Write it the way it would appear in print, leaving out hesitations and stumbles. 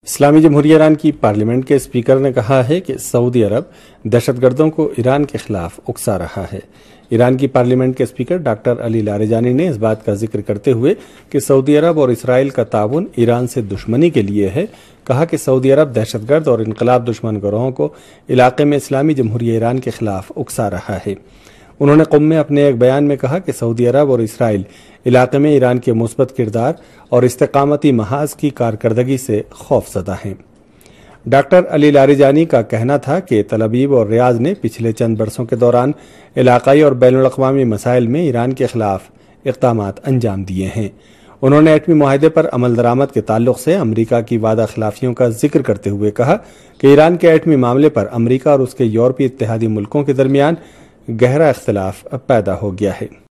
इस्लामी जमहूरिया ईरान की पार्लियामेंट के स्पीकर ने कहा है कि सऊदी अरब दहशतगर्दों को ईरान के खिलाफ उकसा रहा है। ईरान की पार्लियामेंट के स्पीकर डॉक्टर अली लारिजानी ने इस बात का जिक्र करते हुए कि सऊदी अरब और इसराइल का ताउन ईरान से दुश्मनी के लिए है, कहा कि सऊदी अरब दहशतगर्द और इनकलाब दुश्मन गिरोहों को इलाके में इस्लामी जमहूरिया ईरान के खिलाफ उकसा रहा है। उन्होंने क़ुम में अपने एक बयान में कहा कि सऊदी अरब और इसराइल इलाके में ईरान के मुस्बत किरदार और इस्तेकामती महाज की कारकर्दगी से खौफजदा हैं। डॉक्टर अली लारिजानी का कहना था कि तल अवीव और रियाज ने पिछले चंद बरसों के दौरान इलाकाई और बैनुल अक़वामी मसाइल में ईरान के खिलाफ इक़दामात अंजाम दिए हैं। उन्होंने एटमी मुआहदे पर अमल दरामद के ताल्लुक से अमरीका की वादा खिलाफियों का जिक्र करते हुए कहा कि ईरान के एटमी मामले पर अमरीका और उसके यूरोपीय इत्तेहादी मुल्कों के दरमियान गहरा इख्तिलाफ पैदा हो गया है।